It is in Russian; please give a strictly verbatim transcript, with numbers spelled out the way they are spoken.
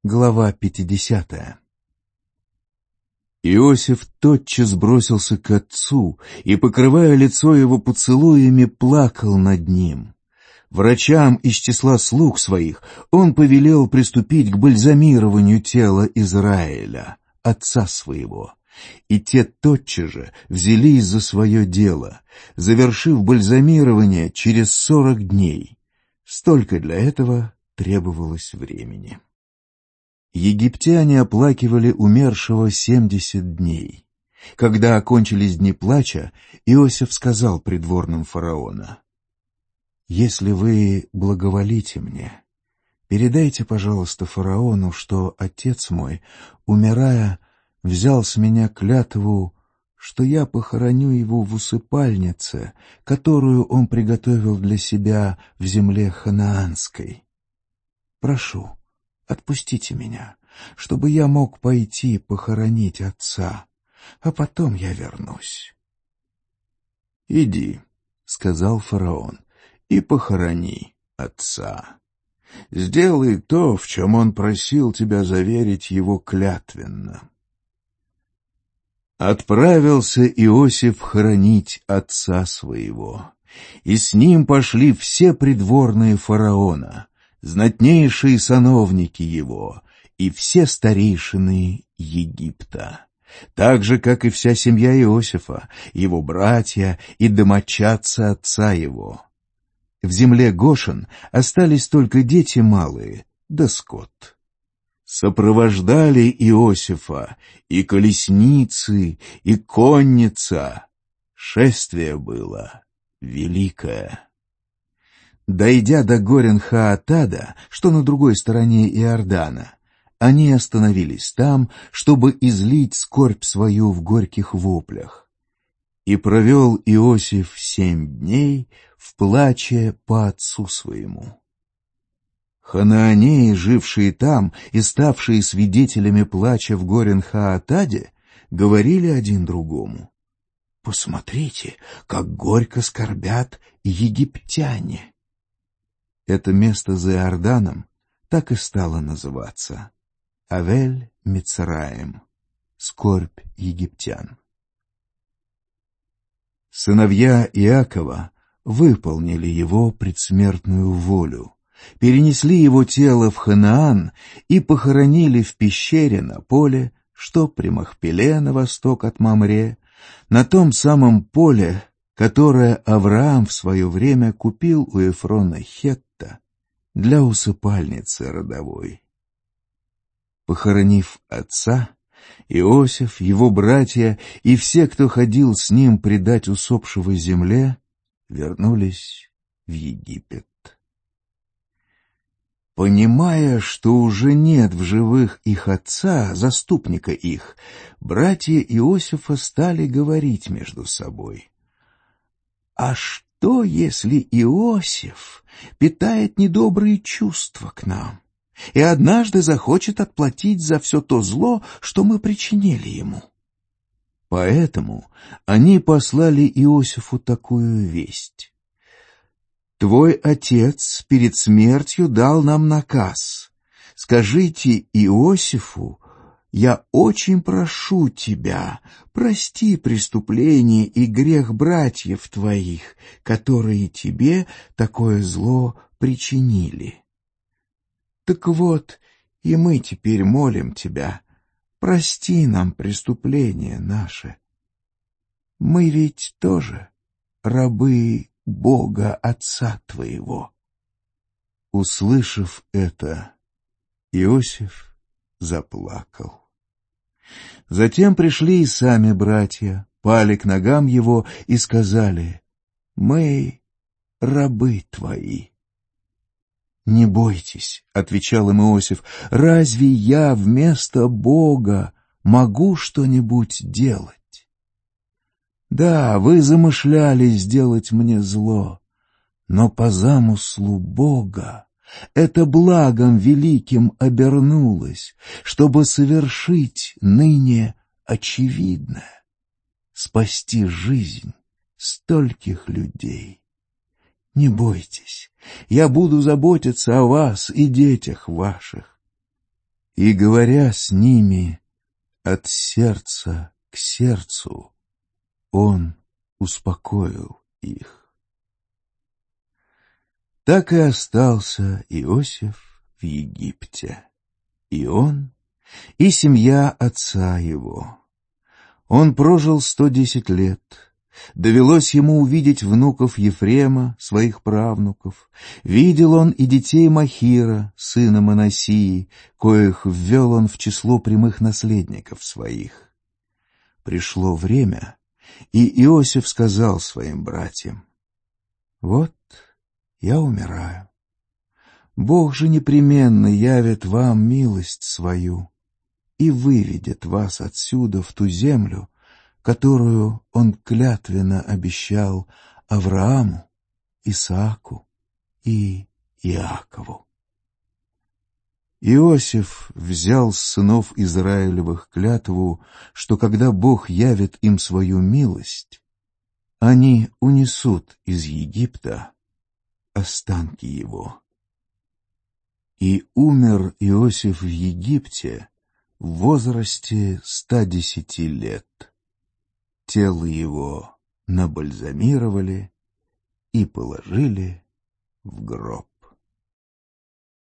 Глава пятидесятая. Иосиф тотчас бросился к отцу и, покрывая лицо его поцелуями, плакал над ним. Врачам из числа слуг своих он повелел приступить к бальзамированию тела Израиля, отца своего. И те тотчас же взялись за свое дело, завершив бальзамирование через сорок дней. Столько для этого требовалось времени. Египтяне оплакивали умершего семьдесят дней. Когда окончились дни плача, Иосиф сказал придворным фараона: «Если вы благоволите мне, передайте, пожалуйста, фараону, что отец мой, умирая, взял с меня клятву, что я похороню его в усыпальнице, которую он приготовил для себя в земле ханаанской. Прошу, отпустите меня, чтобы я мог пойти похоронить отца, а потом я вернусь». «Иди», — сказал фараон, — «и похорони отца. Сделай то, в чем он просил тебя заверить его клятвенно». Отправился Иосиф хоронить отца своего, и с ним пошли все придворные фараона, знатнейшие сановники его и все старейшины Египта, так же, как и вся семья Иосифа, его братья и домочадцы отца его. В земле Гошен остались только дети малые, да скот. Сопровождали Иосифа и колесницы, и конница. Шествие было великое. Дойдя до горен Хаатада, что на другой стороне Иордана, они остановились там, чтобы излить скорбь свою в горьких воплях. И провел Иосиф семь дней в плаче по отцу своему. Ханаанеи, жившие там и ставшие свидетелями плача в горен Хаатаде, говорили один другому: «Посмотрите, как горько скорбят египтяне». Это место за Иорданом так и стало называться Авель-Мицраим, скорбь египтян. Сыновья Иакова выполнили его предсмертную волю, перенесли его тело в Ханаан и похоронили в пещере на поле, что при Махпеле на восток от Мамре, на том самом поле, которое Авраам в свое время купил у Эфрона Хетта для усыпальницы родовой. Похоронив отца, Иосиф, его братья и все, кто ходил с ним предать усопшего земле, вернулись в Египет. Понимая, что уже нет в живых их отца, заступника их, братья Иосифа стали говорить между собой: «А что, если Иосиф питает недобрые чувства к нам и однажды захочет отплатить за все то зло, что мы причинили ему?» Поэтому они послали Иосифу такую весть: «Твой отец перед смертью дал нам наказ. Скажите Иосифу: я очень прошу тебя, прости преступление и грех братьев твоих, которые тебе такое зло причинили. Так вот, и мы теперь молим тебя, прости нам преступление наше. Мы ведь тоже рабы Бога Отца твоего». Услышав это, Иосиф заплакал. Затем пришли и сами братья, пали к ногам его и сказали: «Мы рабы твои». «Не бойтесь», — отвечал им Иосиф, — «разве я вместо Бога могу что-нибудь делать? Да, вы замышляли сделать мне зло, но по замыслу Бога это благом великим обернулось, чтобы совершить ныне очевидное — спасти жизнь стольких людей. Не бойтесь, я буду заботиться о вас и детях ваших». И, говоря с ними от сердца к сердцу, он успокоил их. Так и остался Иосиф в Египте, и он, и семья отца его. Он прожил сто десять лет. Довелось ему увидеть внуков Ефрема, своих правнуков. Видел он и детей Махира, сына Манасии, коих ввел он в число прямых наследников своих. Пришло время, и Иосиф сказал своим братьям: «Вот я умираю. Бог же непременно явит вам милость свою и выведет вас отсюда в ту землю, которую он клятвенно обещал Аврааму, Исааку и Иакову». Иосиф взял с сынов Израилевых клятву, что когда Бог явит им свою милость, они унесут из Египта останки его. И умер Иосиф в Египте в возрасте ста десяти лет. Тело его набальзамировали и положили в гроб.